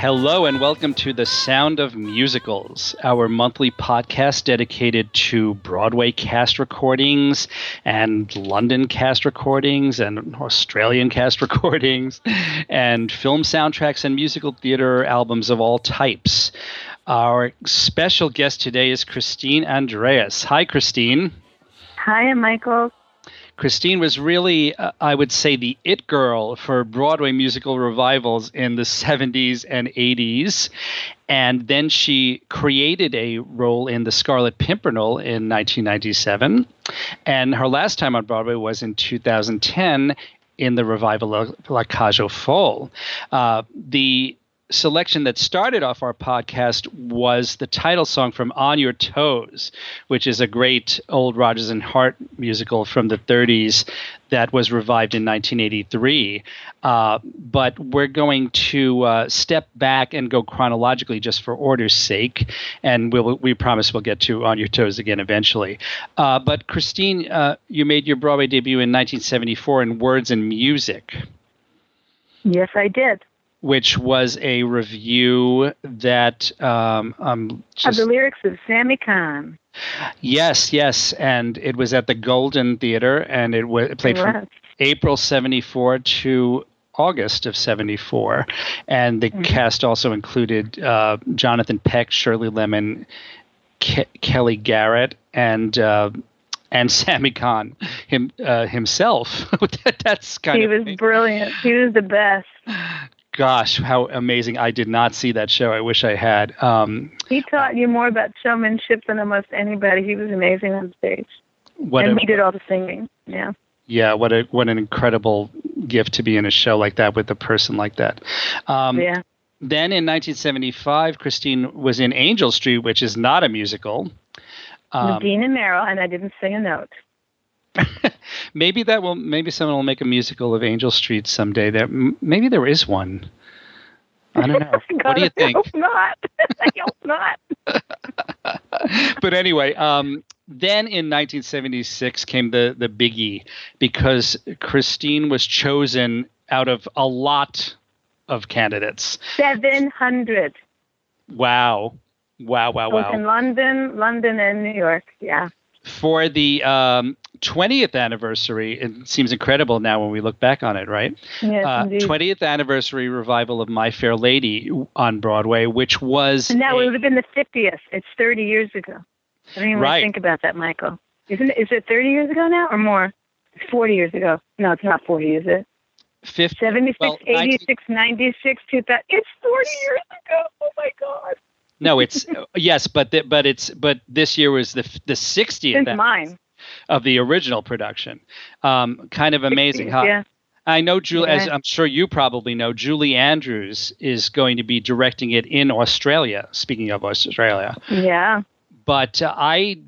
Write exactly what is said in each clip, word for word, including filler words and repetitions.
Hello and welcome to The Sound of Musicals, our monthly podcast dedicated to Broadway cast recordings and London cast recordings and Australian cast recordings and film soundtracks and musical theater albums of all types. Our special guest today is Christine Andreas. Hi, Christine. Hi, Michael. Christine was really, uh, I would say, the it girl for Broadway musical revivals in the seventies and eighties. And then she created a role in The Scarlet Pimpernel in nineteen ninety-seven. And her last time on Broadway was in two thousand ten in the revival of La Cage aux Folles. Uh, the selection that started off our podcast was the title song from On Your Toes, which is a great old Rodgers and Hart musical from the thirties that was revived in nineteen eighty-three. Uh, but we're going to uh, step back and go chronologically just for order's sake, and we'll, we promise we'll get to On Your Toes again eventually. Uh, but Christine, uh, you made your Broadway debut in nineteen seventy-four in Words and Music. Yes, I did. Which was a review that um, um, just, of the lyrics of Sammy Kahn. Yes, yes, and it was at the Golden Theater, and it, w- it played from April seventy-four to August of seventy-four, and the mm-hmm. cast also included uh, Jonathan Peck, Shirley Lemon, Ke- Kelly Garrett, and uh, and Sammy Kahn him uh, himself. That's kind he of was amazing. Brilliant. He was the best. Gosh, how amazing. I did not see that show. I wish I had. Um, he taught you more about showmanship than almost anybody. He was amazing on stage. What and a, he did all the singing. Yeah. Yeah, what a what an incredible gift to be in a show like that with a person like that. Um, yeah. Then in nineteen seventy-five, Christine was in Angel Street, which is not a musical. Um, with Dean and Meryl, and I didn't sing a note. Maybe that will. Maybe someone will make a musical of Angel Street someday. There, maybe there is one. I don't know. God, what do you think? I hope not. I hope not. But anyway, um, then in nineteen seventy-six came the the biggie, because Christine was chosen out of a lot of candidates. Seven hundred. Wow! Wow! Wow! Wow! Both in London, London, and New York. Yeah. For the um, twentieth anniversary, it seems incredible now when we look back on it, right? Yes, uh, indeed. twentieth anniversary revival of My Fair Lady on Broadway, which was... And that a, would have been the fiftieth. It's thirty years ago. I don't even right. want to think about that, Michael. Isn't it, is it thirty years ago now or more? It's forty years ago. No, it's not forty, is it? fifty, seventy-six, well, eighty-six, ninety-six, two thousand. It's forty years ago. Oh, my God. No, it's yes, but the, but it's but this year was the the sixtieth mine. of the original production. Um, kind of amazing, huh? Yeah. I know, Julie, yeah. as I'm sure you probably know, Julie Andrews is going to be directing it in Australia. Speaking of Australia, yeah. But uh, I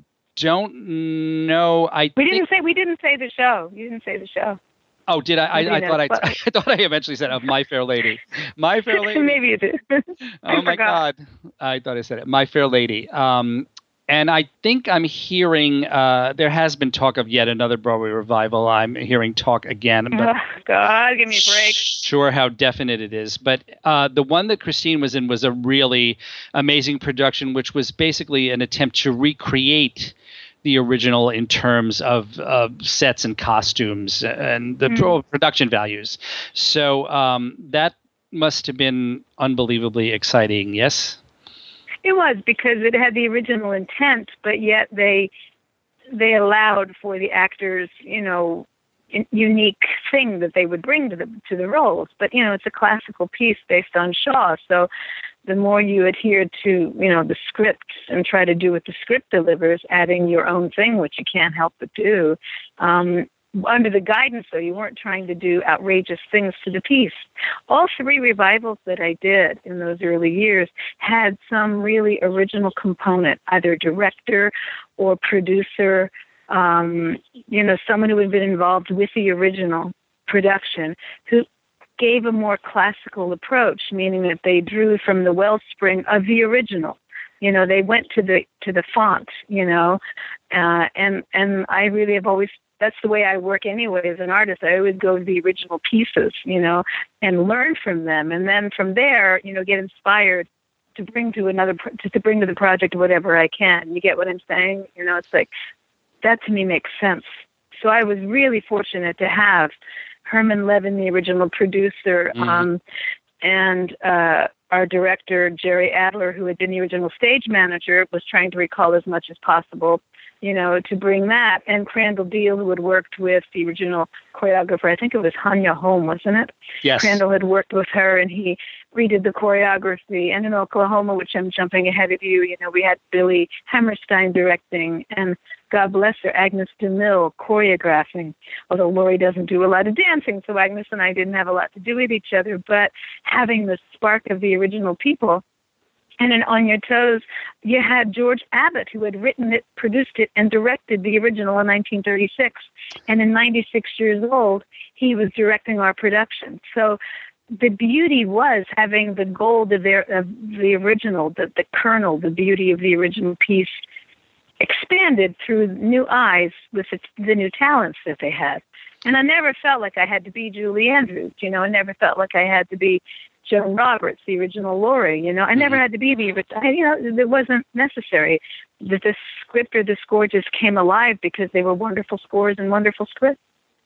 don't know. I we think, didn't say we didn't say the show. You didn't say the show. Oh, did I? I, I thought I, but, I thought I eventually said of My Fair Lady. My Fair Lady. Maybe you did. Oh my God! I thought I said it. My Fair Lady. Um, and I think I'm hearing uh, there has been talk of yet another Broadway revival. I'm hearing talk again. But oh God, give me a break. Sure, how definite it is. But uh, the one that Christine was in was a really amazing production, which was basically an attempt to recreate the original in terms of uh, sets and costumes and the mm. production values. So um, that must have been unbelievably exciting, yes? It was, because it had the original intent, but yet they they allowed for the actors, you know, in, unique thing that they would bring to the to the roles. But, you know, it's a classical piece based on Shaw, so the more you adhere to, you know, the script and try to do what the script delivers, adding your own thing, which you can't help but do, um, under the guidance, though, you weren't trying to do outrageous things to the piece. All three revivals that I did in those early years had some really original component, either director or producer, um, you know, someone who had been involved with the original production, who gave a more classical approach, meaning that they drew from the wellspring of the original. You know, they went to the to the font, you know, uh, and and I really have always that's the way I work anyway as an artist. I always go to the original pieces, you know, and learn from them. And then from there, you know, get inspired to bring to another, to, to bring to the project whatever I can. You get what I'm saying? You know, it's like, that to me makes sense. So I was really fortunate to have Herman Levin, the original producer, mm. um, and uh, our director, Jerry Adler, who had been the original stage manager, was trying to recall as much as possible, you know, to bring that. And Crandall Deal, who had worked with the original choreographer, I think it was Hanya Holm, wasn't it? Yes. Crandall had worked with her, and he redid the choreography. And in Oklahoma, which I'm jumping ahead of you, you know, we had Billy Hammerstein directing, and God bless her, Agnes DeMille choreographing, although Laurie doesn't do a lot of dancing, so Agnes and I didn't have a lot to do with each other, but having the spark of the original people. And in On Your Toes, you had George Abbott, who had written it, produced it, and directed the original in nineteen thirty-six. And in ninety-six years old, he was directing our production. So the beauty was having the gold of, their, of the original, the, the kernel, the beauty of the original piece, expanded through new eyes with its, the new talents that they had. And I never felt like I had to be Julie Andrews, you know, I never felt like I had to be Joan Roberts, the original Laurie, you know, I never had to be the, you know, it wasn't necessary. That the script or the score just came alive because they were wonderful scores and wonderful scripts.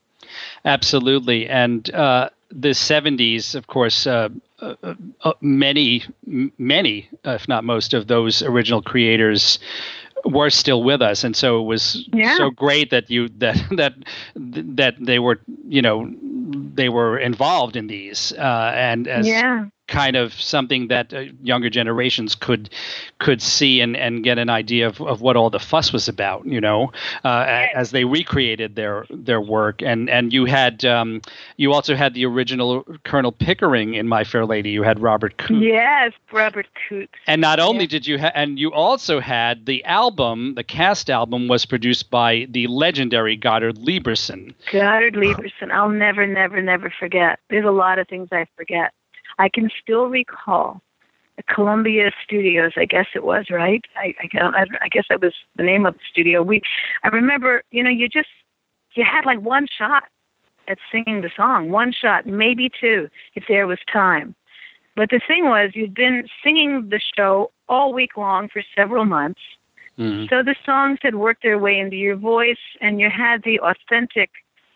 Absolutely. And uh, the seventies, of course, uh, uh, uh, many, many, if not most of those original creators were still with us, and so it was yeah. so great that you that that that they were, you know, they were involved in these, uh, and as yeah. kind of something that uh, younger generations could could see and, and get an idea of, of what all the fuss was about, you know, uh, as they recreated their their work. And and you had um, you also had the original Colonel Pickering in My Fair Lady. You had Robert Coote. Yes, Robert Coote. And not only yeah. did you ha- and you also had the album, the cast album was produced by the legendary Goddard Lieberson. Goddard Lieberson. I'll never, never, never forget. There's a lot of things I forget. I can still recall the Columbia Studios, I guess it was, right? I, I, I guess that was the name of the studio. We, I remember, you know, you just, you had like one shot at singing the song, one shot, maybe two, if there was time. But the thing was, you'd been singing the show all week long for several months. Mm-hmm. So the songs had worked their way into your voice, and you had the authentic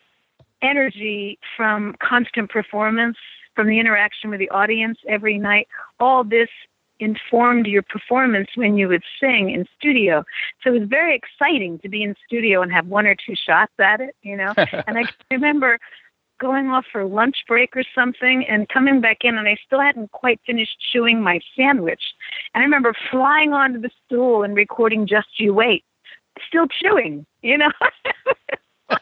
energy from constant performance, from the interaction with the audience every night. All this informed your performance when you would sing in studio. So it was very exciting to be in studio and have one or two shots at it, you know. And I remember going off for lunch break or something and coming back in, and I still hadn't quite finished chewing my sandwich. And I remember flying onto the stool and recording Just You Wait, still chewing, you know. but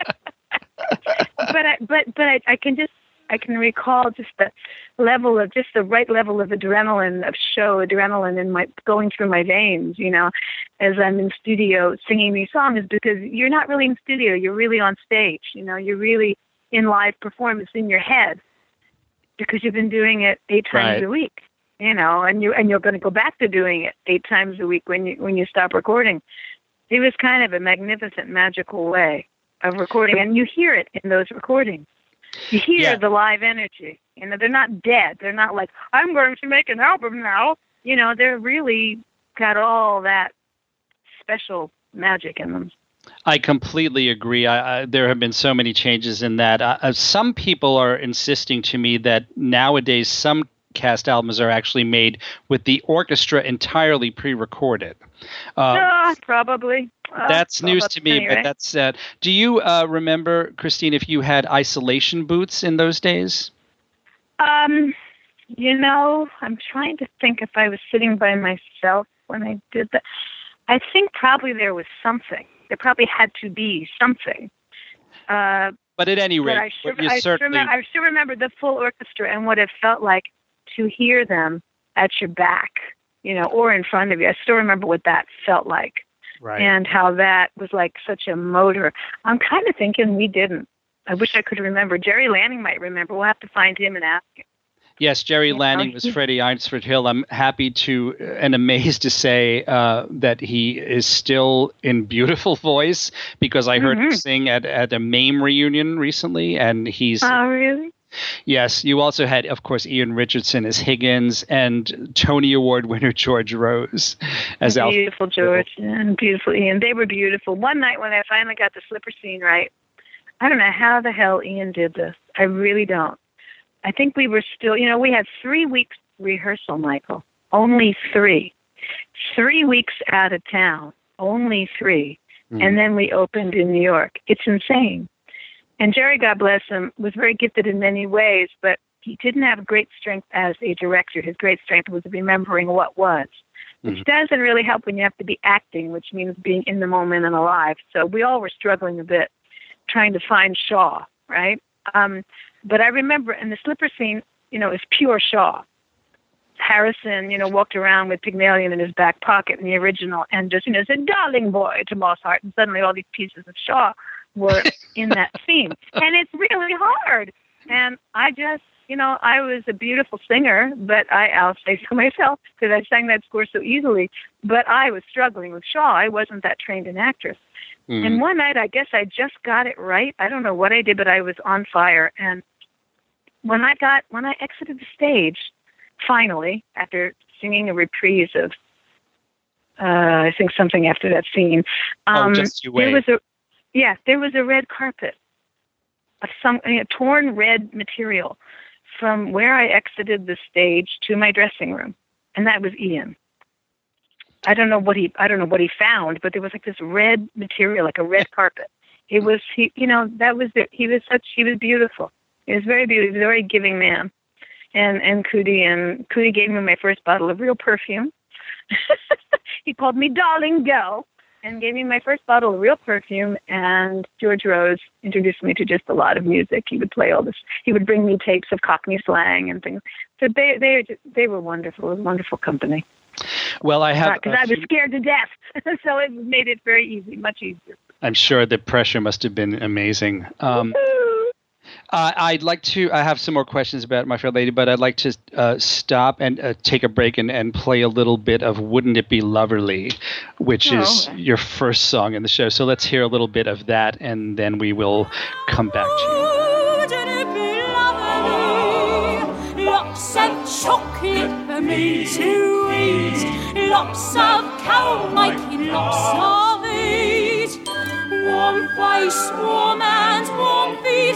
I, but but I, I can just I can recall just the level of, just the right level of adrenaline, of show adrenaline in my, going through my veins, you know, as I'm in studio singing these songs, because you're not really in studio, you're really on stage, you know, you're really in live performance in your head, because you've been doing it eight times right. a week, you know, and you and you're going to go back to doing it eight times a week when you when you stop recording. It was kind of a magnificent, magical way of recording, and you hear it in those recordings. You hear yeah. the live energy. You know, they're not dead. They're not like, I'm going to make an album now. You know, they're really got all that special magic in them. I completely agree. I, I, there have been so many changes in that. Uh, some people are insisting to me that nowadays some cast albums are actually made with the orchestra entirely pre-recorded. Um, uh, probably. Uh, that's news to me, anyway. But that's uh, do you uh, remember, Christine, if you had isolation booths in those days? Um, you know, I'm trying to think if I was sitting by myself when I did that. I think probably there was something. There probably had to be something. Uh, but at any rate, I sure, you I, certainly... sure, I still remember the full orchestra and what it felt like to hear them at your back, you know, or in front of you. I still remember what that felt like. Right. And how that was like such a motor. I'm kind of thinking we didn't. I wish I could remember. Jerry Lanning might remember. We'll have to find him and ask him. Yes, Jerry You know, Lanning was he- Freddie Eynsford Hill. I'm happy to and amazed to say uh, that he is still in beautiful voice because I heard him Mhm. sing at, at a MAME reunion recently, and he's Oh, really? yes. You also had, of course, Ian Richardson as Higgins and Tony Award winner George Rose as Alfred. Beautiful George and beautiful Ian. They were beautiful. One night when I finally got the slipper scene right, I don't know how the hell Ian did this. I really don't. I think we were still, you know, we had three weeks rehearsal, Michael. Only three. Three weeks out of town. Only three. Mm. And then we opened in New York. It's insane. And Jerry, God bless him, was very gifted in many ways, but he didn't have great strength as a director. His great strength was remembering what was, which mm-hmm. doesn't really help when you have to be acting, which means being in the moment and alive. So we all were struggling a bit, trying to find Shaw, right? Um, but I remember in the slipper scene, you know, it's pure Shaw. Harrison, you know, walked around with Pygmalion in his back pocket in the original and just, you know, said, darling boy to Moss Hart. And suddenly all these pieces of Shaw were in that scene. And it's really hard. And I just, you know, I was a beautiful singer, but I, I'll say so myself because I sang that score so easily, but I was struggling with Shaw. I wasn't that trained an actress. Mm. And one night, I guess I just got it right. I don't know what I did, but I was on fire. And when I got, when I exited the stage, finally, after singing a reprise of, uh, I think something after that scene, um, oh, just you wait. there was a, yeah, there was a red carpet of some you know, torn red material from where I exited the stage to my dressing room, and that was Ian. I don't know what he, I don't know what he found, but there was like this red material, like a red carpet. It was he, you know, that was the, he was such, he was beautiful. He was very beautiful. He was a very giving man. And and Cootie and Cootie gave me my first bottle of real perfume. He called me darling girl and gave me my first bottle of real perfume. And George Rose introduced me to just a lot of music. He would play all this. He would bring me tapes of Cockney slang and things. So they they they were wonderful. It was a wonderful company. Well, I have because I was scared to death, so it made it very easy, much easier. I'm sure the pressure must have been amazing. Um, Uh, I'd like to. I have some more questions about My Fair Lady, but I'd like to uh, stop and uh, take a break and, and play a little bit of "Wouldn't It Be Loverly," which oh, is okay. your first song in the show. So let's hear a little bit of that, and then we will come back to you. Wouldn't it be lovely? Lots of chocolate for me to eat, lots of cow making, lots of eat, warm face, warm hands, warm feet.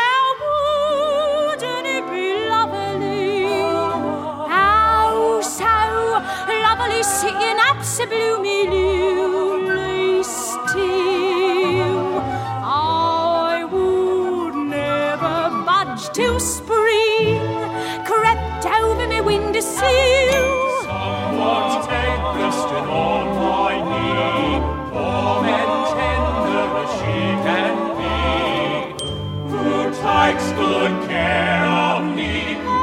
Sitting up so bloomy lonely still, I would never budge till spring crept over my windowsill. Someone's head rested on my knee, warm and tender as she can be, who takes good care of me.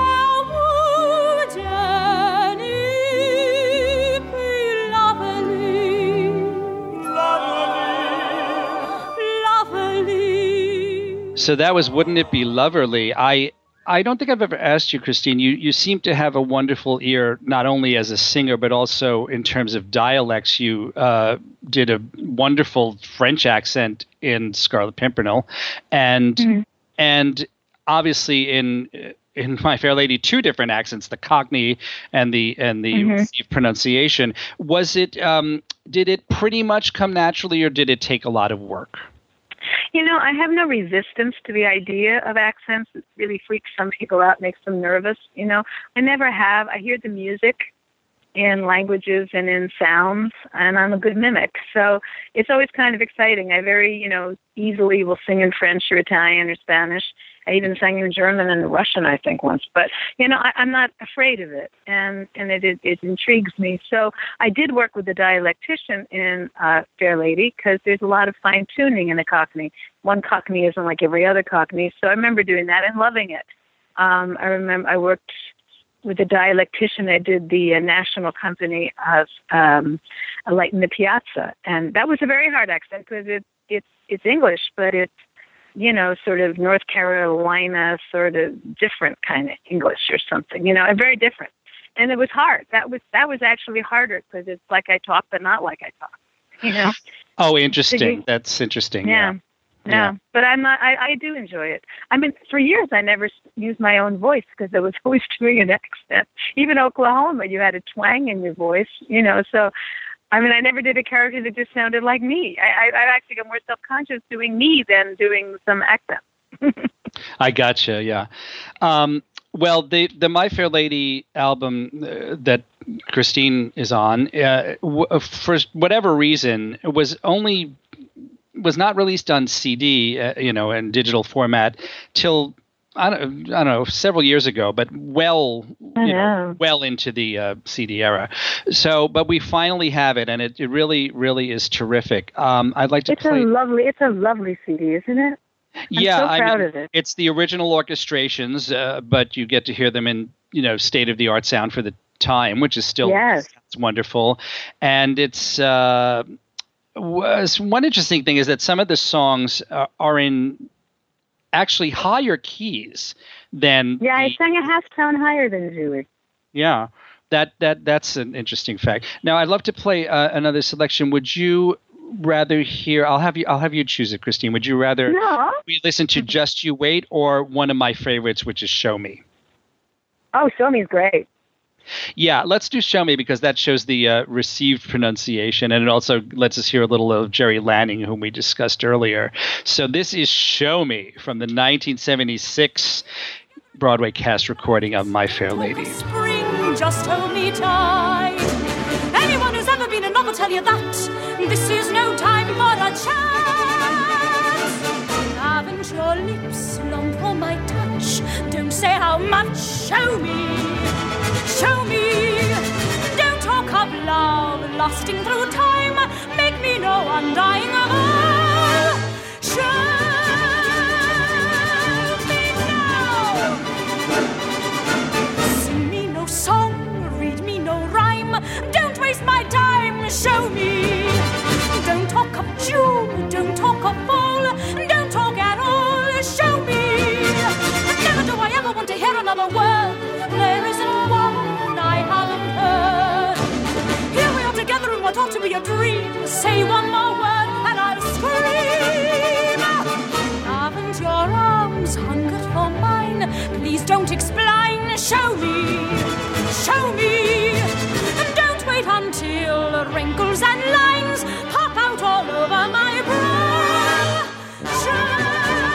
So that was Wouldn't It Be Loverly? I I don't think I've ever asked you, Christine. You you seem to have a wonderful ear, not only as a singer, but also in terms of dialects. You uh, did a wonderful French accent in Scarlet Pimpernel, and mm-hmm. and obviously in in My Fair Lady, two different accents: the Cockney and the and the mm-hmm. received pronunciation. Was it? Um, did it pretty much come naturally, or did it take a lot of work? You know, I have no resistance to the idea of accents. It really freaks some people out, makes them nervous. You know, I never have. I hear the music in languages and in sounds, and I'm a good mimic. So it's always kind of exciting. I very, you know, easily will sing in French or Italian or Spanish. I even sang in German and Russian, I think, once. But, you know, I, I'm not afraid of it, and, and it, it, it intrigues me. So I did work with a dialectician in uh, Fair Lady because there's a lot of fine-tuning in the Cockney. One Cockney isn't like every other Cockney, so I remember doing that and loving it. Um, I remember I worked with a dialectician. I did the uh, national company of um, A Light in the Piazza, and that was a very hard accent because it, it's, it's English, but it's you know, sort of North Carolina, sort of different kind of English or something, you know, very different. And it was hard. That was that was actually harder because it's like I talk, but not like I talk, you know. Oh, interesting. That's interesting. Yeah. Yeah. Yeah. Yeah. But I'm not, I, I do enjoy it. I mean, for years I never s- used my own voice because I was always doing an accent. Even Oklahoma, you had a twang in your voice, you know. So, I mean, I never did a character that just sounded like me. I, I, I actually got more self-conscious doing me than doing some accent. I gotcha. Yeah. Um, well, the the My Fair Lady album uh, that Christine is on, uh, w- for whatever reason, was only was not released on C D, uh, you know, in digital format till I don't, I don't know, several years ago, but well, you know, well into the uh, C D era. So, but we finally have it, and it, it really, really is terrific. Um, I'd like to It's play. a lovely, it's a lovely C D, isn't it? I'm yeah, so I proud mean, of it. it's the original orchestrations, uh, but you get to hear them in, you know, state of the art sound for the time, which is still Yes. it's wonderful. And it's uh, was one interesting thing is that some of the songs uh, are in actually higher keys than Yeah, I the- sang a half tone higher than Julie. yeah. That that that's an interesting fact. Now I'd love to play uh, another selection. Would you rather hear? I'll have you. I'll have you choose it, Christine. Would you rather No. we listen to Just You Wait or one of my favorites, which is Show Me? Oh, Show Me's great. Yeah, let's do Show Me because that shows the uh, received pronunciation, and it also lets us hear a little of Jerry Lanning, whom we discussed earlier. So this is Show Me from the nineteen seventy-six Broadway cast recording of My Fair Lady. Spring, just hold me tight. Anyone who's ever been in love will tell you that this is no time for a chat. Haven't your lips long for my touch? Don't say how much. Show me, show me. Don't talk of love lasting through time. Make me know undying of all. Show me now. Sing me no song, read me no rhyme. Don't waste my time, show me. Don't talk of June, don't talk of fall. Don't talk at all, show me. Never do I ever want to hear another word. There isn't one I haven't heard. Here we are together in what ought to be a dream. Say one more word and I'll scream. Haven't your arms hungered for mine? Please don't explain. Show me, show me. And don't wait until wrinkles and lines pop out all over my brow. Show me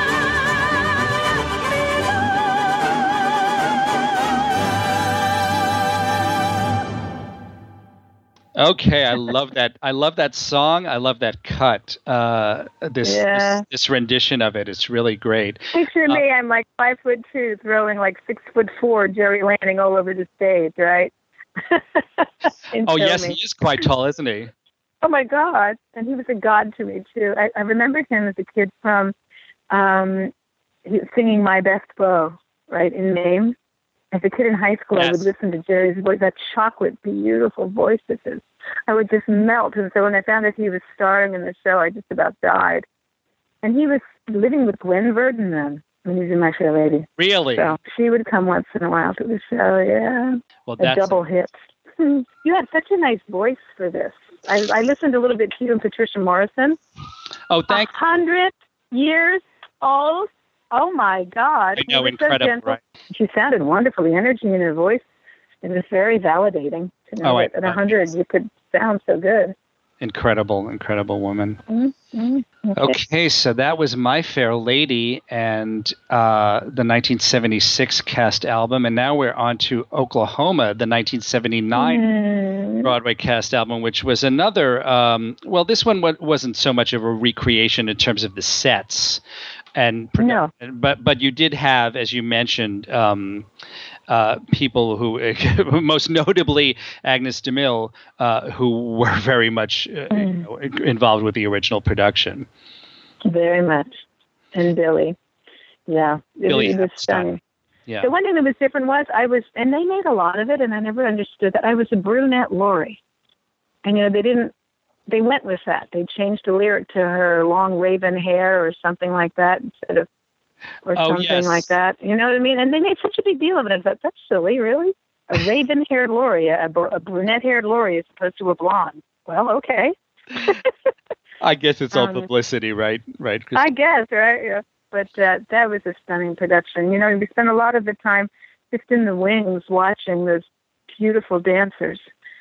Okay, I love that. I love that song. I love that cut. Uh, this, Yeah. this this rendition of it. It's really great. Picture me, I'm like five foot two, throwing like six foot four Jerry Lanning all over the stage, right? And Oh Show yes, Me. he is quite tall, isn't he? Oh my God! And he was a god to me too. I, I remember him as a kid from um, he was singing "My Best Beau," right in Maine. As a kid in high school, I would Yes. listen to Jerry's voice, that chocolate, beautiful voice of his. I would just melt. And so when I found out he was starring in the show, I just about died. And he was living with Gwen Verdon then when he was in My Fair Lady. Really? So she would come once in a while to the show. Yeah, Well, a that's double hit. You have such a nice voice for this. I, I listened a little bit to you and Patricia Morrison. oh, thank. A hundred years old. Oh my God! I know, He was so incredible, gentle. right? She sounded wonderful. The energy in her voice. It was very validating to know Oh, I- that at a hundred you could sound so good. Incredible, incredible woman. Mm-hmm. Okay, so that was My Fair Lady and uh, the nineteen seventy-six cast album, and now we're on to Oklahoma, the nineteen seventy-nine Mm. Broadway cast album, which was another. Um, well, this one wa- wasn't so much of a recreation in terms of the sets, and produ- No. but but you did have, as you mentioned, um, uh, people who, most notably Agnes DeMille, uh, who were very much uh, you know, involved with the original production. Very much. And Billy. Yeah. It, Billy it was Epstein. stunning. Yeah. The one thing that was different was I was, and they made a lot of it, and I never understood that I was a brunette Laurie. And, you know, they didn't they went with that. They changed the lyric to her long raven hair or something like that instead of, or oh, something yes. like that. You know what I mean? And they made such a big deal of it. I thought, that's silly, really? A raven-haired Laurie, a, br- a brunette-haired Laurie as opposed to a blonde. Well, okay. I guess it's all um, publicity, right? Right. I guess, right? Yeah. But uh, that was a stunning production. You know, we spent a lot of the time just in the wings watching those beautiful dancers.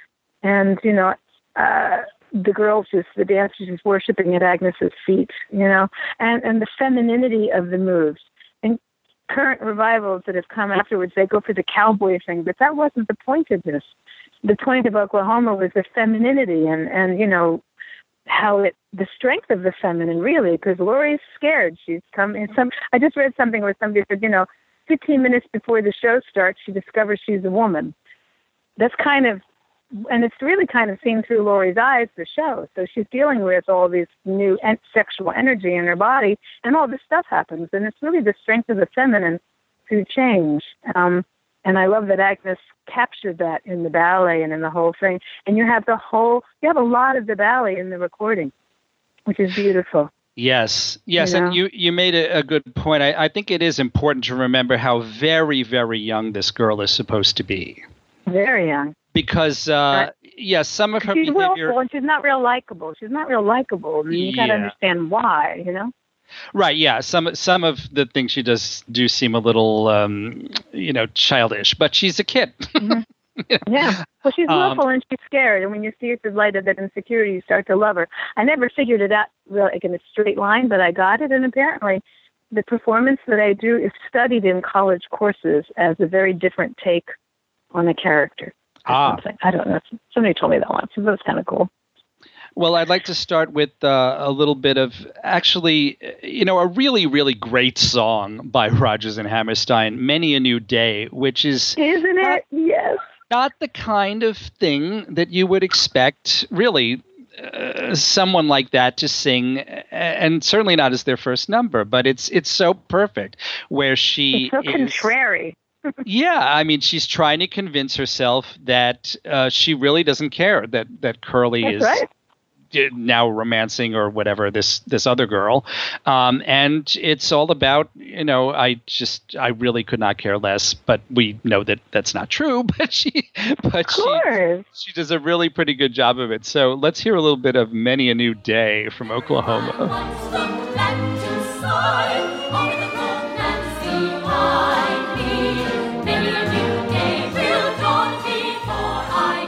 And, you know, uh, the girls just, the dancers just worshiping at Agnes's feet, you know, and, and the femininity of the moves. And current revivals that have come afterwards, they go for the cowboy thing, but that wasn't the point of this. The point of Oklahoma was the femininity and, and you know, how it, the strength of the feminine, really, because Laurie's scared. She's come in some, I just read something where somebody said, you know, fifteen minutes before the show starts, she discovers she's a woman. That's kind of, and it's really kind of seen through Laurie's eyes, the show. So she's dealing with all this new en- sexual energy in her body, and all this stuff happens. And it's really the strength of the feminine to change. Um, and I love that Agnes captured that in the ballet and in the whole thing. And you have the whole, you have a lot of the ballet in the recording, which is beautiful. Yes, yes, You know? and you, you made a, a good point. I, I think it is important to remember how very, very young this girl is supposed to be. Very young. Because, uh, yes, yeah, some of her She's behavior... willful, and she's not real likable. She's not real likable. I mean, you got to Yeah. understand why, you know? Right, yeah. Some some of the things she does do seem a little, um, you know, childish, but she's a kid. Mm-hmm. Yeah. Well, she's Um, willful and she's scared. And when you see her through the light of that insecurity, you start to love her. I never figured it out really, like in a straight line, but I got it. And apparently the performance that I do is studied in college courses as a very different take on a character. Or Ah. something. I don't know. Somebody told me that once. So that was kind of cool. Well, I'd like to start with uh, a little bit of actually, you know, a really, really great song by Rodgers and Hammerstein, Many a New Day, which is Isn't not, it? Yes. not the kind of thing that you would expect, really, uh, someone like that to sing, and certainly not as their first number, but it's it's so perfect where she It's so is, contrary. yeah, I mean, she's trying to convince herself that uh, she really doesn't care that, that Curly That's is right. now romancing or whatever this this other girl, um, and it's all about, you know, I just I really could not care less, but we know that that's not true. But she, but Of course. she she does a really pretty good job of it. So let's hear a little bit of Many a New Day from Oklahoma. Once looked back to side over the romancy I need. Many a new day will dawn before I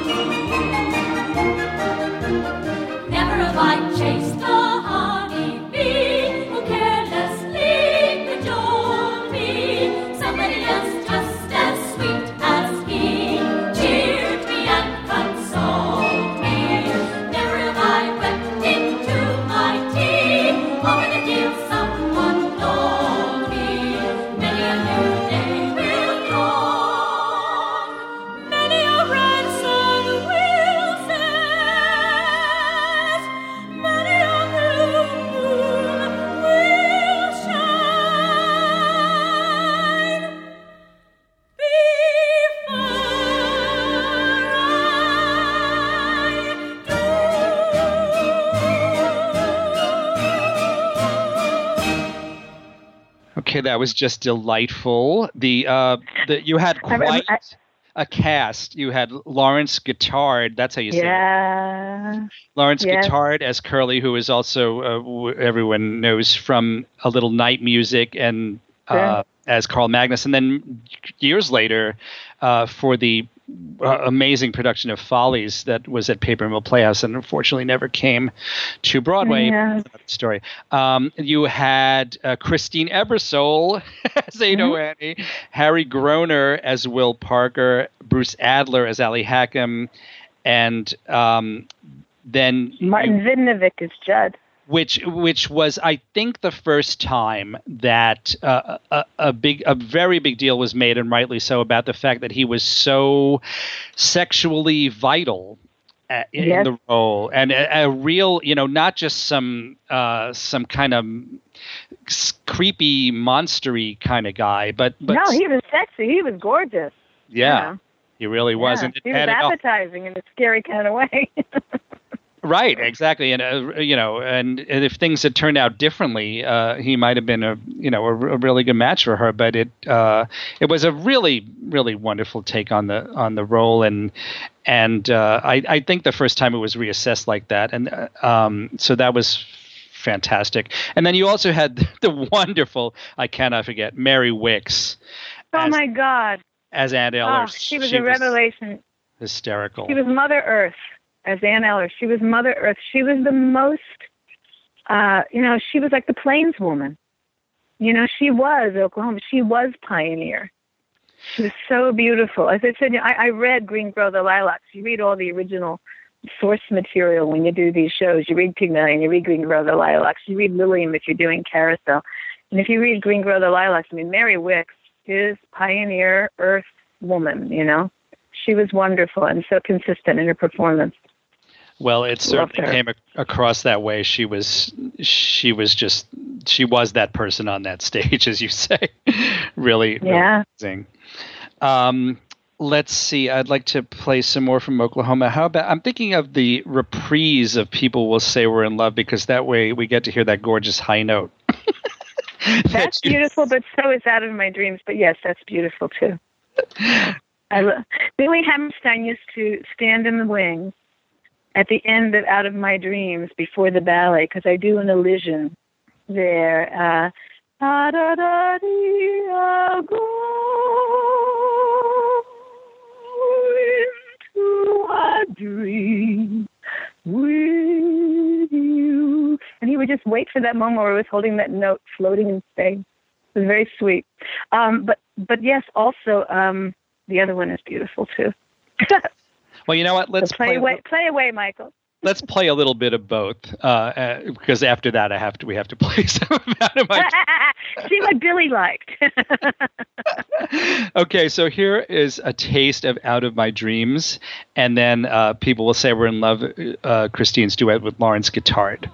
do. Never have I chased the honey bee who carelessly cajoled me. Somebody else just as sweet as he cheered me and consoled me. Never have I wept into my tea over the deal someone told me. Many a new day will dawn. Many a red sun will set. Many a blue moon will shine. Before Okay, that was just delightful. The uh, the you had I- I- quite I- a cast. You had Lawrence Guittard. That's how you say it. Yeah. Lawrence Yes. Guittard as Curly, who is also uh, w- everyone knows from A Little Night Music, and uh, Sure. as Carl Magnus, and then years later uh, for the uh, amazing production of Follies that was at Paper Mill Playhouse, and unfortunately never came to Broadway. Yeah. That's another story. Um, you had uh, Christine Ebersole as Ada Mm-hmm. Annie, Harry Groner as Will Parker, Bruce Adler as Ali Hackham, and um, then Martin Vidnovic is Judd. which which was, I think, the first time that uh, a, a big, a very big deal was made, and rightly so, about the fact that he was so sexually vital uh, in Yes. the role, and a, a real, you know, not just some uh, some kind of s- creepy, monstery kind of guy, but but No, he was sexy. He was gorgeous. yeah, Yeah. he really was, Yeah. and it He was added up. appetizing in a scary kind of way. Right, exactly, and uh, you know, and, and if things had turned out differently, uh, he might have been a you know a, a really good match for her. But it uh, it was a really really wonderful take on the on the role, and and uh, I I think the first time it was reassessed like that, and uh, um, so that was fantastic. And then you also had the wonderful, I cannot forget, Mary Wicks. Oh as, my God! As Aunt Eller, oh, she was she a revelation. Was hysterical. She was Mother Earth. As Aunt Eller, she was Mother Earth. She was the most, uh, you know, she was like the Plains woman. You know, she was Oklahoma. She was pioneer. She was so beautiful. As I said, you know, I, I read Green Grow the Lilacs. You read all the original source material when you do these shows. You read Pygmalion, you read Green Grow the Lilacs, you read Lilium if you're doing Carousel. And if you read Green Grow the Lilacs, I mean, Mary Wicks is pioneer Earth woman, you know. She was wonderful and so consistent in her performance. Well, it certainly came ac- across that way. She was, she was just, she was that person on that stage, as you say. really, yeah. really amazing. Um, let's see. I'd like to play some more from Oklahoma. How about? I'm thinking of the reprise of "People Will Say We're in Love" because that way we get to hear that gorgeous high note. That's beautiful, but so is "Out of My Dreams." But yes, that's beautiful too. I lo- Billy Hammerstein used to stand in the wings at the end of Out of My Dreams before the ballet, because I do an elision there. Uh, da da da dee, I'll go into a dream with you. And he would just wait for that moment where he was holding that note floating in space. It was very sweet. Um, but, but yes, also, um, the other one is beautiful too. Well, you know what? Let's so play, play away. Play away, Michael. Let's play a little bit of both, uh, uh, because after that, I have to. We have to play some Out of My. See what Billy liked. Okay, so here is a taste of Out of My Dreams, and then uh, People Will Say We're in Love. Uh, Christine's duet with Lawrence Guittard.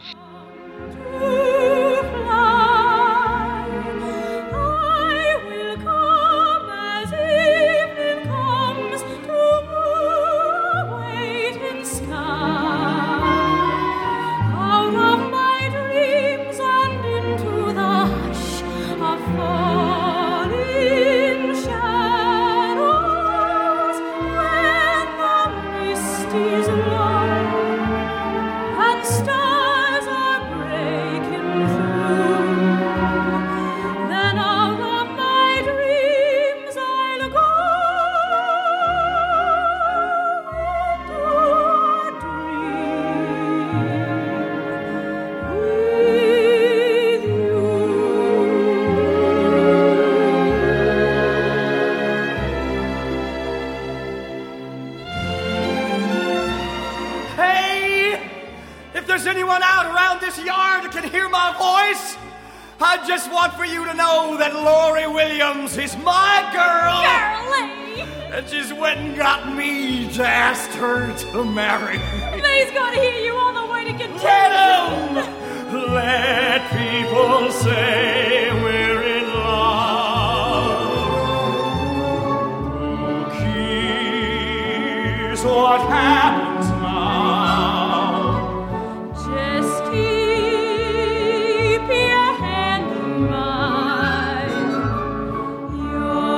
I just want for you to know that Lori Williams is my girl. Girlie! And she's went and got me to ask her to marry me. They's gonna hear you all the way to Kentucky. Let 'em! Let people say we're in love. Who cares what happens now? Just keep your hand in mine. Your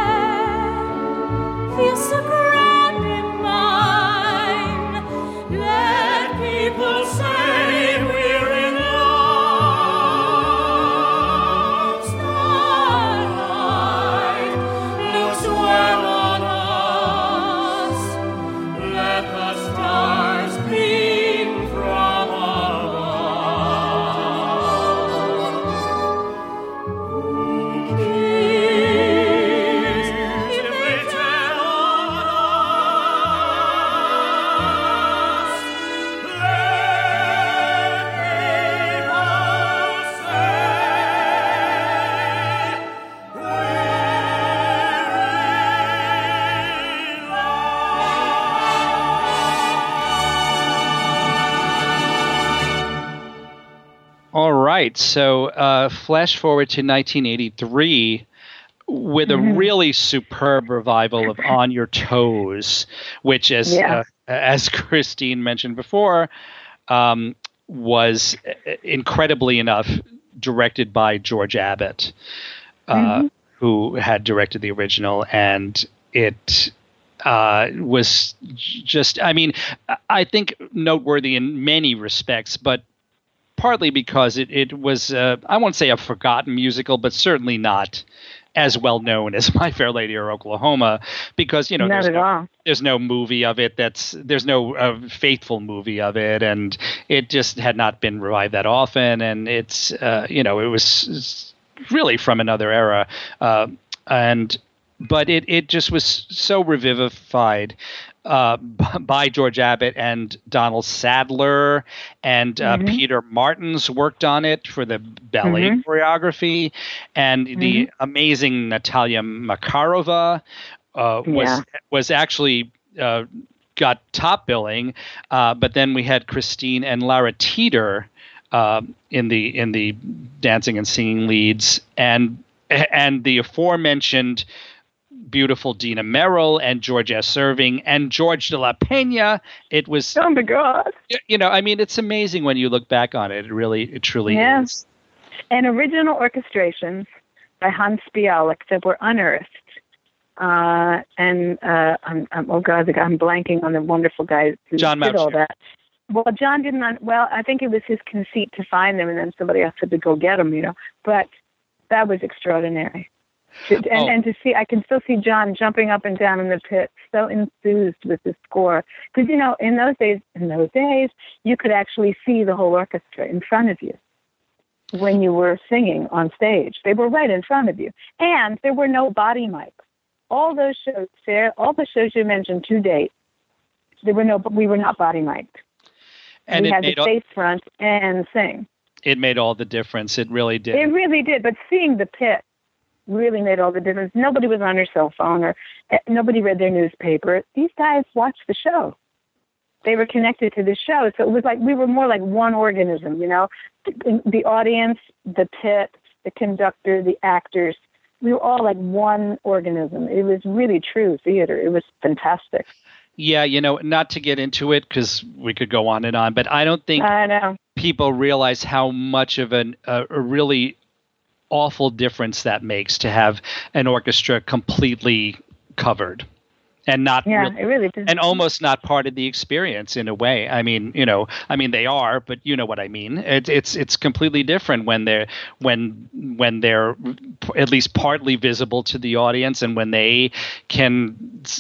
hand feels so grand in mine. Let people say we're in love. Starlight looks well on us. Let the stars beam from above. Who cares if they tell on us? Let people say we're in All right, so uh, flash forward to nineteen eighty-three with a really superb revival of On Your Toes, which, as Yeah. uh, as Christine mentioned before, um, was incredibly enough directed by George Abbott, uh, mm-hmm. who had directed the original, and it uh, was just, I mean, I think noteworthy in many respects, but partly because it, it was, uh, I won't say a forgotten musical, but certainly not as well known as My Fair Lady or Oklahoma, because, you know, Not there's, at no, all. there's no movie of it that's, there's no uh, faithful movie of it, and it just had not been revived that often, and it's, uh, you know, it was really from another era, uh, and, but it, it just was so revivified uh, by George Abbott and Donald Sadler, and uh, mm-hmm. Peter Martins worked on it for the ballet mm-hmm. choreography, and mm-hmm. the amazing Natalia Makarova uh, was yeah. was actually uh, got top billing, uh, but then we had Christine and Lara Teeter uh, in the in the dancing and singing leads, and and the aforementioned beautiful Dina Merrill and George S. Serving and George de la Peña. It was, oh my God. You know, I mean, it's amazing when you look back on it. It really, it truly yeah. is. And original orchestrations by Hans Bialik that were unearthed. Uh, and, uh, I'm, I'm, oh God, I'm blanking on the wonderful guy who John did Moucher. all that. Well, John didn't, un- well, I think it was his conceit to find them, and then somebody else had to go get them, you know. But that was extraordinary. And, oh. and to see, I can still see John jumping up and down in the pit, so enthused with the score. Because, you know, in those days, in those days, you could actually see the whole orchestra in front of you when you were singing on stage. They were right in front of you. And there were no body mics. All those shows, Sarah, all the shows you mentioned to date, there were no, we were not body mic'd. And we it had made to all, face front and sing. It made all the difference. It really did. It really did. But seeing the pit really made all the difference. Nobody was on their cell phone, or uh, nobody read their newspaper. These guys watched the show. They were connected to the show. So it was like, we were more like one organism, you know, the, the audience, the pit, the conductor, the actors. We were all like one organism. It was really true theater. It was fantastic. Yeah, you know, not to get into it because we could go on and on, but I don't think I know. people realize how much of an, uh, a really awful difference that makes to have an orchestra completely covered and not yeah, really, it really did. and almost not part of the experience in a way. I mean, you know, I mean they are, but you know what I mean. It's it's it's completely different when they're when when they're at least partly visible to the audience, and when they can,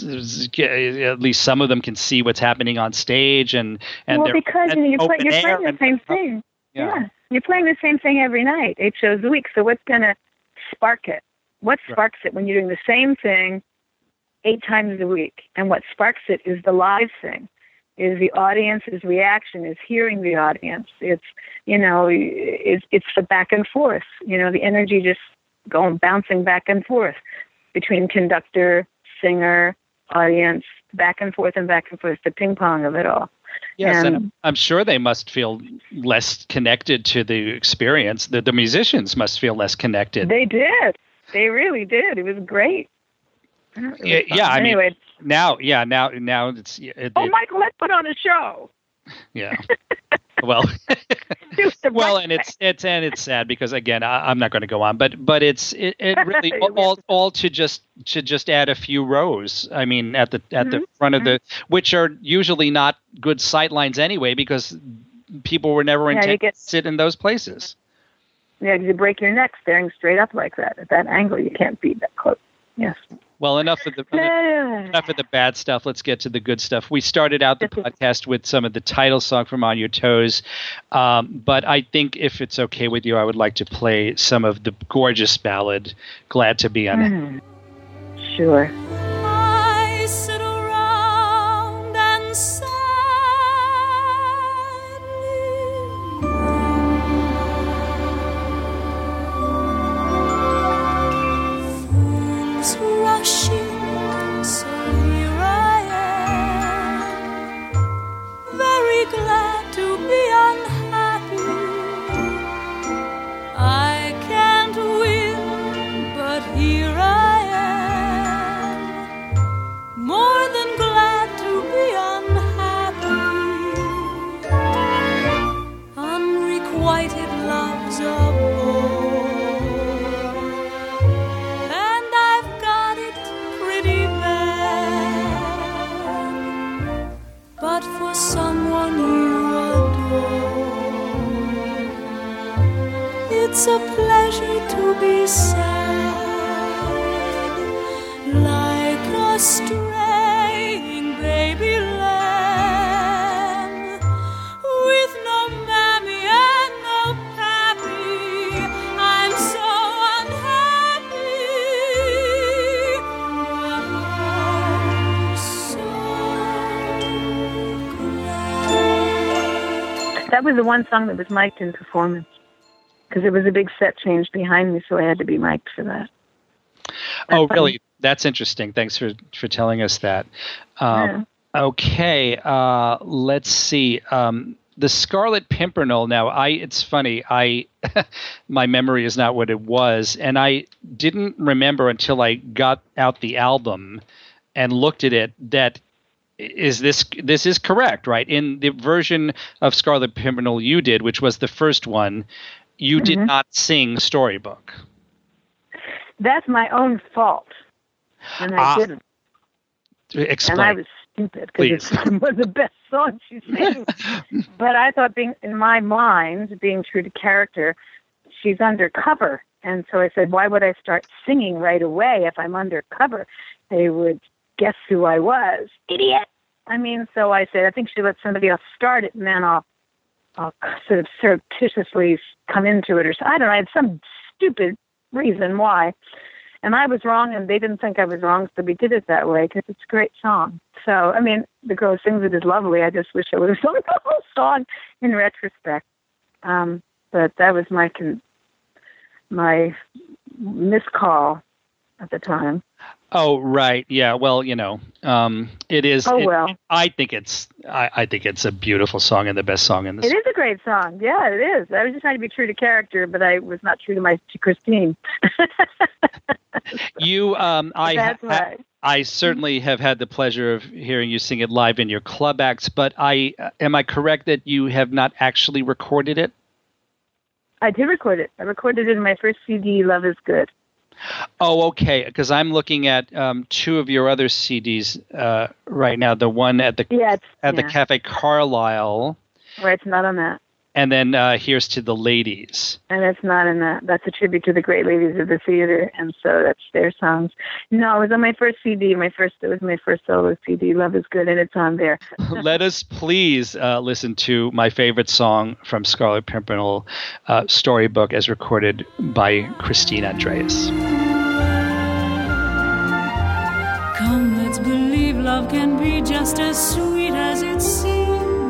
at least some of them can see what's happening on stage, and and well, they're because and you're, play, you're playing the and, same thing. Yeah. yeah. You're playing the same thing every night, eight shows a week. So what's going to spark it? What sparks right. it when you're doing the same thing eight times a week? And what sparks it is the live thing, is the audience's reaction, is hearing the audience. It's, you know, it's, it's the back and forth, you know, the energy just going, bouncing back and forth between conductor, singer, audience, back and forth and back and forth, the ping pong of it all. Yes, and, and I'm, I'm sure they must feel less connected to the experience. The, the musicians must feel less connected. They did. They really did. It was great. It was yeah, yeah, I anyway. mean, now, yeah, now, now it's. It, oh, it, Michael, let's put on a show. Yeah. Well, well, and it's it's and it's sad because again, I, I'm not going to go on, but but it's it, it really all all to just to just add a few rows. I mean, at the at mm-hmm. the front of the, which are usually not good sight lines anyway, because people were never yeah, intended get, to sit in those places. Yeah, you break your neck staring straight up like that. At that angle, you can't be that close. Yes. Well, enough of the enough of the bad stuff. Let's get to the good stuff. We started out the podcast with some of the title song from On Your Toes, um, but I think if it's okay with you, I would like to play some of the gorgeous ballad "Glad to Be Unhappy." Mm. Sure. I sit around and sadly fools rushing, so here I am, very glad to be unhappy. I can't win, but here I am, more than glad to be unhappy. it's a pleasure to be sad, like a straying baby lamb, with no mammy and no pappy. I'm so unhappy, but I'm so glad. That was the one song that was mic'd in performance, because it was a big set change behind me, so I had to be mic'd for that. Oh, really? That's interesting. Thanks for, for telling us that. Um, yeah. Okay, uh, let's see. Um, the Scarlet Pimpernel. Now, I it's funny. I my memory is not what it was, and I didn't remember until I got out the album and looked at it that is this this is correct, right? In the version of Scarlet Pimpernel you did, which was the first one, you mm-hmm. did not sing Storybook. That's my own fault, and I ah, didn't. Explain. And I was stupid because it was the best song she sang. But I thought, being in my mind, being true to character, she's undercover, and so I said, why would I start singing right away if I'm undercover? They would guess who I was. Idiot. I mean, so I said, I think she let somebody else start it, and then I'll, I'll sort of surreptitiously come into it, or so. I don't know. I had some stupid reason why, and I was wrong, and they didn't think I was wrong, so we did it that way because it's a great song. So, I mean, the girl who sings it is lovely. I just wish I would have sung the whole song in retrospect. Um, but that was my con- my miscall at the time. Oh, right. Yeah. Well, you know, um, it is. Oh, it, well. I think it's. I, I think it's a beautiful song and the best song in this. It is a great song. Yeah, it is. I was just trying to be true to character, but I was not true to my to Christine. you, um, I, That's ha- right. I certainly have had the pleasure of hearing you sing it live in your club acts. But I am I correct that you have not actually recorded it? I did record it. I recorded it in my first C D, Love Is Good. Oh, okay. Because I'm looking at um, two of your other C Ds uh, right now. The one at the yeah, at yeah. the Cafe Carlisle. Where it's not on that. And then uh, Here's to the Ladies. And it's not in that. That's a tribute to the great ladies of the theater, and so that's their songs. No, it was on my first C D. My first, it was my first solo C D. Love Is Good, and it's on there. Let us please uh, listen to my favorite song from Scarlet Pimpernel, uh, Storybook, as recorded by Christine Andreas. Come, let's believe love can be just as sweet as it seems.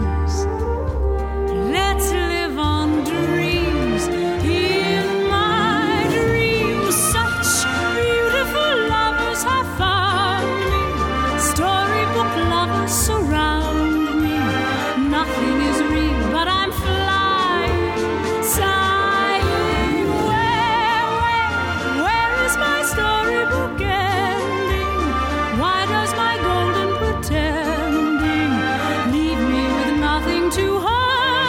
Let's live on dreams. In my dreams, such beautiful lovers have found me. Storybook lovers surround me. Nothing is real, but I'm flying, sighing. Where, where, where is my storybook ending? Why does my golden pretending leave me with nothing to hold?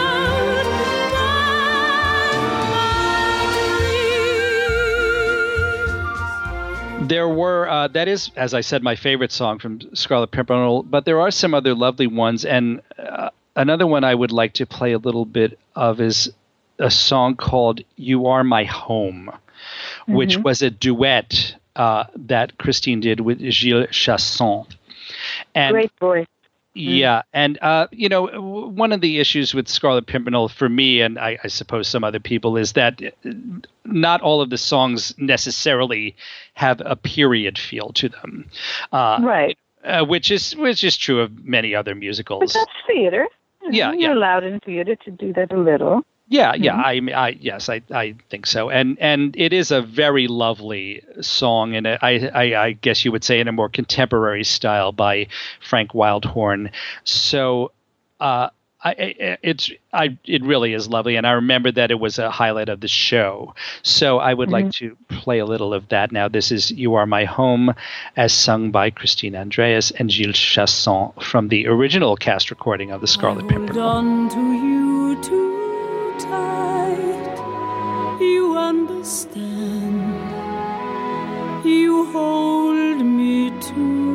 There were, uh, that is, as I said, my favorite song from Scarlet Pimpernel, but there are some other lovely ones. And uh, another one I would like to play a little bit of is a song called You Are My Home, mm-hmm. which was a duet uh, that Christine did with Gilles Chasson. And great boy. Yeah, and uh, you know, one of the issues with Scarlet Pimpernel for me, and I, I suppose some other people, is that not all of the songs necessarily have a period feel to them, uh, right? Uh, which is which is true of many other musicals. But that's theater. Mm-hmm. Yeah, you're yeah. allowed in theater to do that a little. Yeah, yeah, mm-hmm. I, I, yes, I, I think so, and and it is a very lovely song, and I, I, I guess you would say in a more contemporary style by Frank Wildhorn. So, uh, I, it's, I, it really is lovely, and I remember that it was a highlight of the show. So I would mm-hmm. like to play a little of that now. This is "You Are My Home," as sung by Christine Andreas and Gilles Chasson from the original cast recording of the Scarlet Pimpernel. Hold on to you too tight, you understand, you hold me too.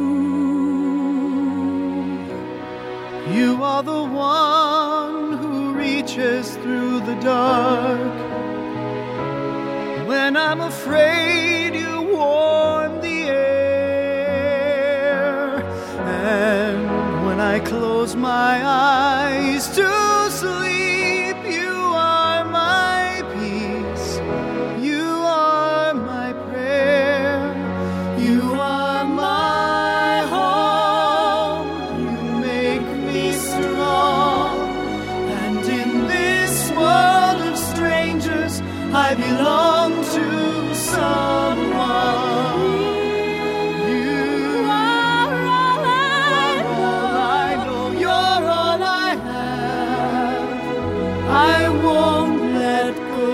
You are the one who reaches through the dark and I'm afraid you warm the air. And when I close my eyes to sleep, you are my peace, you are my prayer, you are my home, you make me strong. And in this world of strangers, I belong to someone. You are all I know. You're all I have. I won't let go.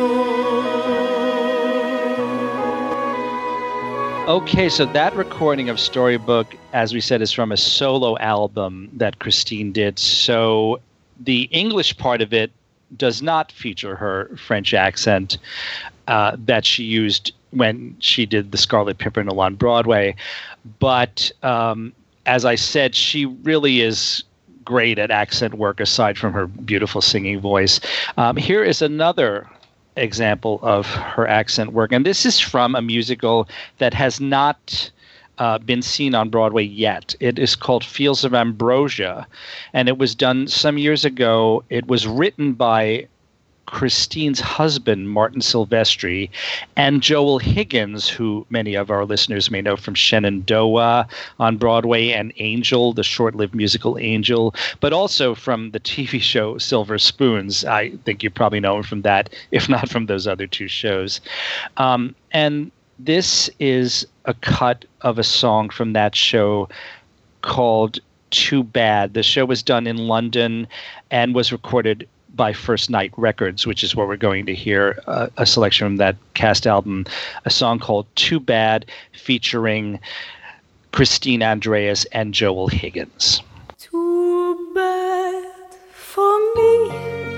Okay, so that recording of Storybook, as we said, is from a solo album that Christine did. So the English part of it does not feature her French accent uh, that she used when she did the Scarlet Pimpernel on Broadway. But um, as I said, she really is great at accent work aside from her beautiful singing voice. Um, here is another example of her accent work, and this is from a musical that has not uh, been seen on Broadway yet. It is called Fields of Ambrosia, and it was done some years ago. It was written by Christine's husband, Martin Silvestri, and Joel Higgins, who many of our listeners may know from Shenandoah on Broadway and Angel, the short-lived musical Angel, but also from the T V show Silver Spoons. I think you probably know him from that, if not from those other two shows. Um, and this is a cut of a song from that show called Too Bad. The show was done in London and was recorded by First Night Records, which is where we're going to hear uh, a selection from that cast album, a song called Too Bad, featuring Christine Andreas and Joel Higgins. Too bad for me,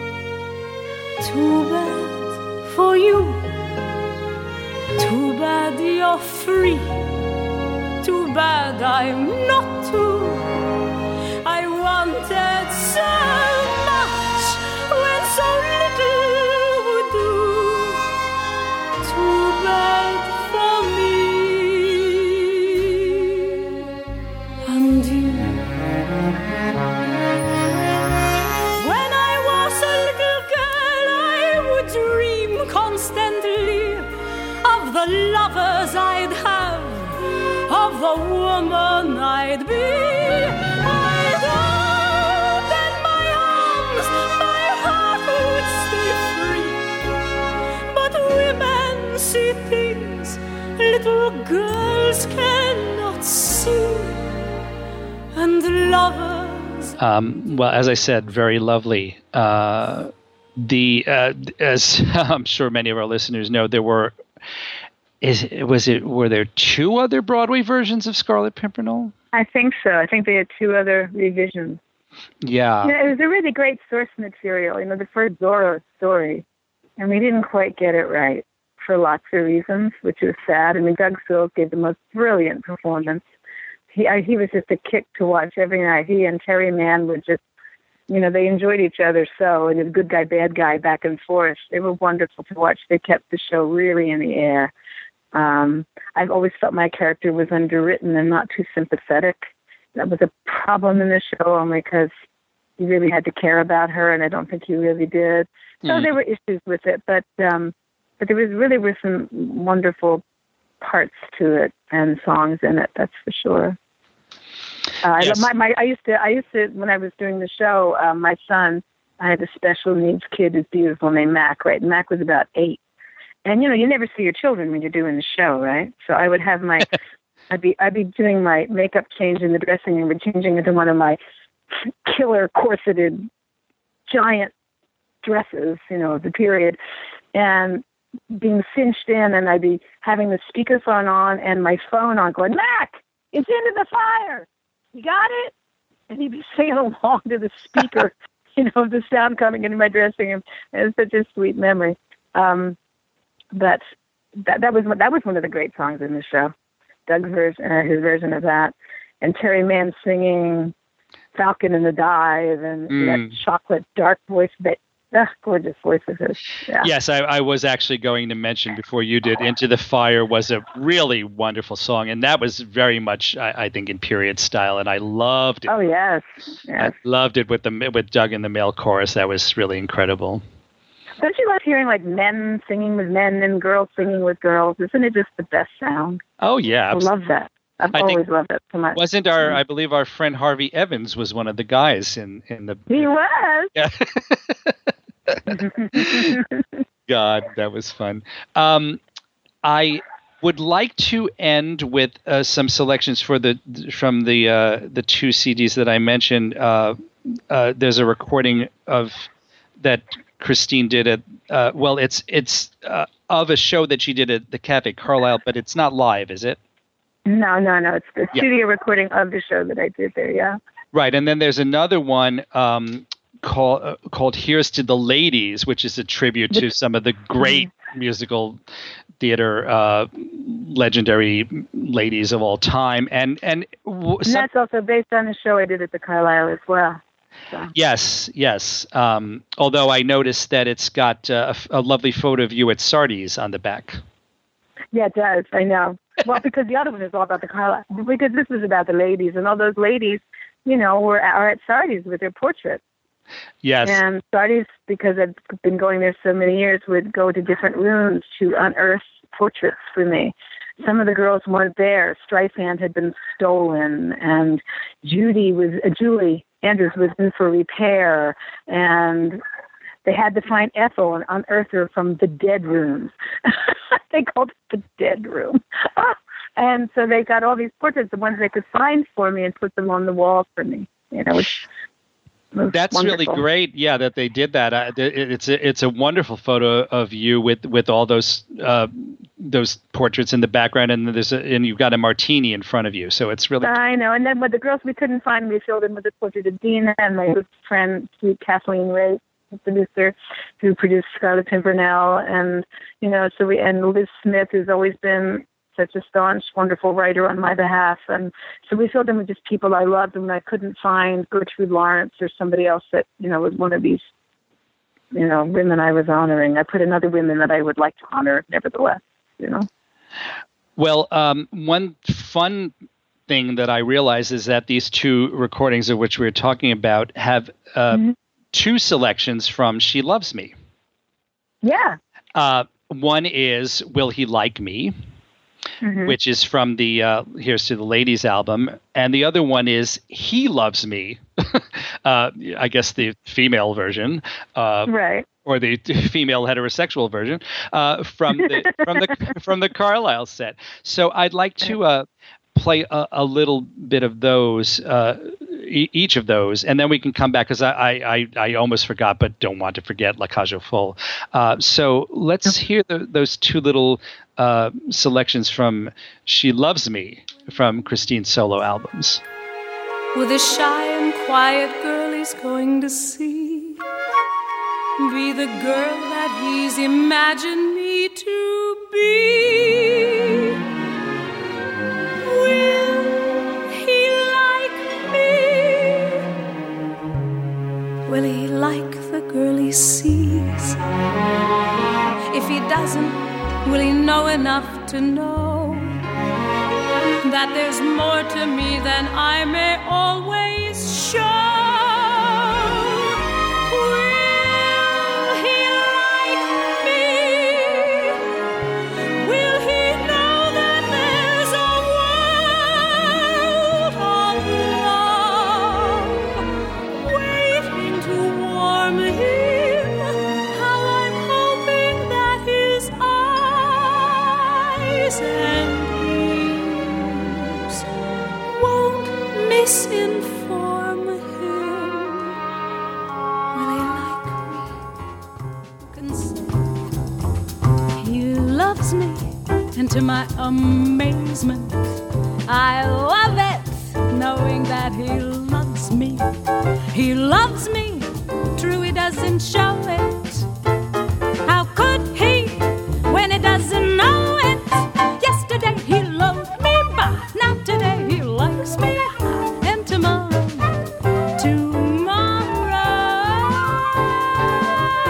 too bad for you, too bad you're free, too bad I'm not too. I wanted so much when so little would do. Too bad for me and you. When I was a little girl, I would dream constantly of the lovers I'd have, of the woman I'd be. I'd open my arms, my heart would stay free. But women see things little girls cannot see, and lovers. Um, well, as I said, very lovely. Uh, the uh, as I'm sure many of our listeners know, there were. Is was it? Were there two other Broadway versions of Scarlet Pimpernel? I think so. I think they had two other revisions. Yeah. You know, it was a really great source material. You know, the first Zorro story, and we didn't quite get it right for lots of reasons, which was sad. I mean, Doug Sills gave the most brilliant performance. He I, he was just a kick to watch every night. He and Terry Mann would just, you know, they enjoyed each other so, and the good guy, bad guy, back and forth. They were wonderful to watch. They kept the show really in the air. Um, I've always felt my character was underwritten and not too sympathetic. That was a problem in the show, only because you really had to care about her, and I don't think you really did. So mm. there were issues with it, but um, but there was really were some wonderful parts to it and songs in it. That's for sure. Uh, yes. I, my, my, I used to, I used to, when I was doing the show, uh, my son, I had a special needs kid who's beautiful named Mac, right? And Mac was about eight. And, you know, you never see your children when you're doing the show, right? So I would have my, I'd be, I'd be doing my makeup change in the dressing room, and changing into one of my killer corseted giant dresses, you know, of the period, and being cinched in, and I'd be having the speakerphone on and my phone on going, Mac, it's into the fire. You got it? And he'd be singing along to the speaker, you know, the sound coming into my dressing room. It's such a sweet memory. Um, but that that was that was one of the great songs in the show. Doug's version, uh, his version of that, and Terry Mann singing "Falcon in the Dive," and mm. that chocolate dark voice that Ah, gorgeous voice of his. Yeah. Yes, I, I was actually going to mention before you did, Into the Fire was a really wonderful song, and that was very much, I, I think, in period style, and I loved it. Oh, yes. I yes. loved it with the with Doug in the male chorus. That was really incredible. Don't you love hearing like men singing with men and girls singing with girls? Isn't it just the best sound? Oh, yeah. I love that. I've I always think, loved that so much. Wasn't our, I believe our friend Harvey Evans was one of the guys in, in the... He was. Yeah. God, that was fun. Um, I would like to end with uh, some selections for the from the uh, the two C Ds that I mentioned. Uh, uh, there's a recording of that Christine did at uh, well, it's it's uh, of a show that she did at the Cafe Carlisle, but it's not live, is it? No, no, no. It's the Yeah. studio recording of the show that I did there. Yeah. Right, and then there's another one. Um, Called, uh, called Here's to the Ladies, which is a tribute to some of the great musical theater uh, legendary ladies of all time. And and, w- And some, that's also based on the show I did at the Carlisle as well. So. yes, yes. Um, although I noticed that it's got uh, a, f- a lovely photo of you at Sardi's on the back. Yeah, it does. I know. Well, because the other one is all about the Carlisle. Because this is about the ladies, and all those ladies, you know, were are at Sardi's with their portraits. Yes. And Sardi's, because I've been going there so many years, would go to different rooms to unearth portraits for me. Some of the girls weren't there. Streisand had been stolen, and Judy was uh, Julie Andrews was in for repair, and they had to find Ethel and unearth her from the dead rooms. They called it the dead room. And so they got all these portraits, the ones they could find for me, and put them on the wall for me. You know, which That's wonderful. really great. Yeah, that they did that. Uh, it- it's a, it's a wonderful photo of you with, with all those uh, those portraits in the background, and there's a, and you've got a martini in front of you. So it's really I know. And then with the girls we couldn't find, we filled in with the portrait of Dina and my good friend, sweet Kathleen Ray, the producer, who produced Scarlet Pimpernel, and you know, so we and Liz Smith, who's always been such a staunch, wonderful writer on my behalf. And so we filled in with just people I loved, and I couldn't find Gertrude Lawrence or somebody else that, you know, was one of these, you know, women I was honoring. I put in other women that I would like to honor nevertheless, you know. Well, um, one fun thing that I realize is that these two recordings of which we were talking about have uh, Mm-hmm. two selections from She Loves Me. Yeah. Uh, one is Will He Like Me? Mm-hmm. Which is from the uh, Here's to the Ladies album. And the other one is He Loves Me, uh, I guess the female version. Uh, Right. Or the female heterosexual version uh, from the from the from the Carlisle set. So I'd like to uh, play a, a little bit of those, uh, e- each of those, and then we can come back because I, I, I, I almost forgot, but don't want to forget La Cage aux Folles. Uh, so let's hear the, those two little uh, selections from She Loves Me from Christine's solo albums. With a shy and quiet girl he's going to see, be the girl that he's imagined me to be. Will he like me? Will he like the girl he sees? If he doesn't, will he know enough to know that there's more to me than I may always show? Will he like me? Will he know that there's a world of love waiting to warm him? How I'm hoping that his eyes and won't misinform him. Will he like me? Consent. He loves me, and to my amazement, I love it, knowing that he loves me. He loves me, true he doesn't show it. How could he, when he doesn't know it? Yesterday he loved me, but now today he likes me, and tomorrow, tomorrow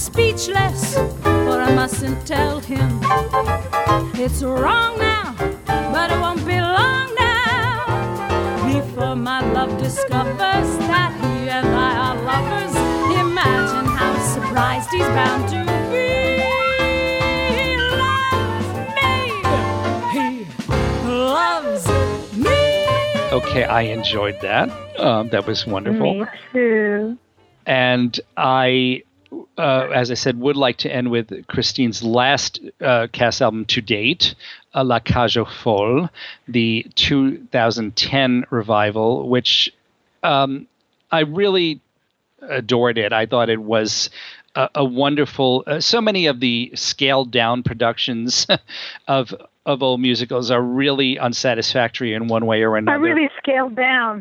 speechless, but I mustn't tell him. It's wrong now, but it won't be long now before my love discovers that he and I are lovers. Imagine how surprised he's bound to be. He loves me. He loves me. Okay, I enjoyed that. Um, that was wonderful. Me too. And I, uh, as I said, would like to end with Christine's last uh, cast album to date, uh, La Cage aux Folles, the two thousand ten revival, which um, I really adored it. I thought it was a, a wonderful, uh, so many of the scaled down productions of of old musicals are really unsatisfactory in one way or another. I really scaled down.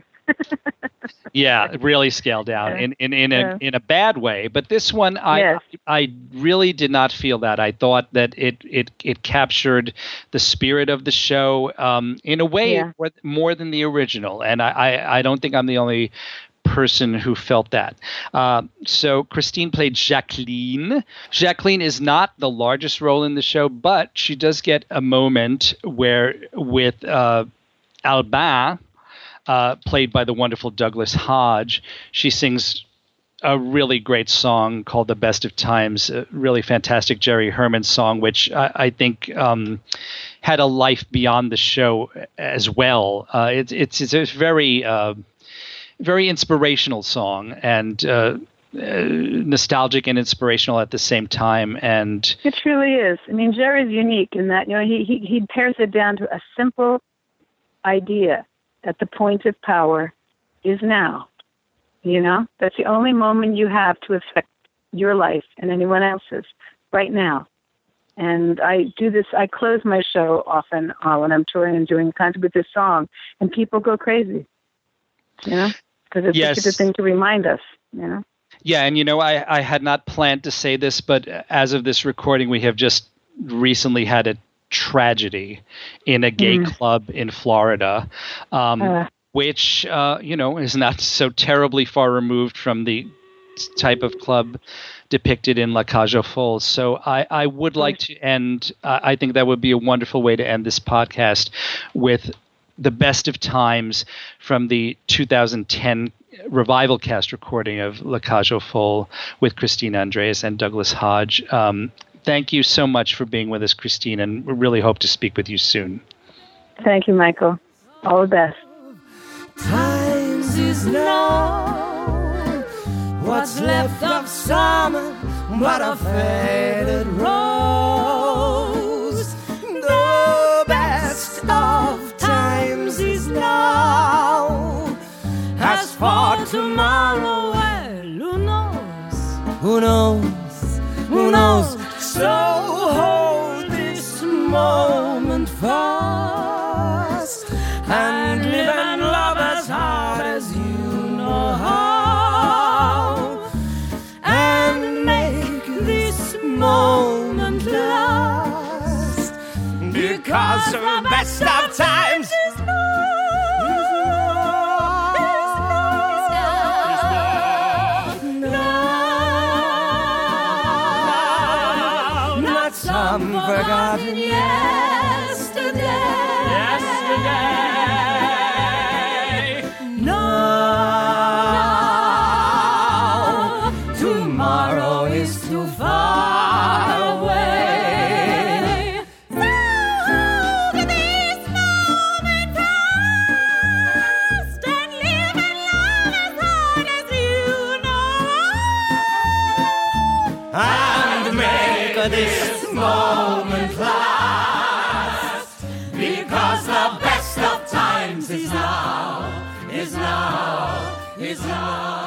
Yeah, really scaled down Yeah. in, in, in a Yeah. in a bad way. But this one, I Yes. I really did not feel that. I thought that it it, it captured the spirit of the show um, in a way Yeah. more, more than the original. And I, I, I don't think I'm the only person who felt that. Uh, so Christine played Jacqueline. Jacqueline is not the largest role in the show, but she does get a moment where with uh, Albin, uh, played by the wonderful Douglas Hodge, she sings a really great song called The Best of Times, a really fantastic Jerry Herman song, which I, I think um, had a life beyond the show as well. Uh, it, it's, it's a very... Uh, very inspirational song and uh, uh, nostalgic and inspirational at the same time. And It truly is. I mean, Jerry's unique in that, you know, he, he, he pares it down to a simple idea that the point of power is now. You know, that's the only moment you have to affect your life and anyone else's right now. And I do this, I close my show often uh, when I'm touring and doing content with this song, and people go crazy, you know? Because it's Yes. such a good thing to remind us, you know? yeah, and you know, I, I had not planned to say this, but as of this recording, we have just recently had a tragedy in a gay Mm. club in Florida, um, Uh. which, uh, you know, is not so terribly far removed from the type of club depicted in La Cage aux Folles. So I, I would like to end, uh, I think that would be a wonderful way to end this podcast with The Best of Times from the two thousand ten revival cast recording of La Cage aux Folles with Christine Andres and Douglas Hodge. Um, thank you so much for being with us, Christine, and we really hope to speak with you soon. Thank you, Michael. All the best. Times is now. What's left of summer but a faded rose? The best of times is now. As for tomorrow, well, who knows? Who knows? Who knows? So hold this moment fast and live and love as hard as you know how, and make this moment last, because the best of times is now, not some forgotten yesterday. Yesterday. No, tomorrow is too far away. So hold this moment fast and live and love as hard as you know, and make this moment last, because the best of times is now, is now, is now.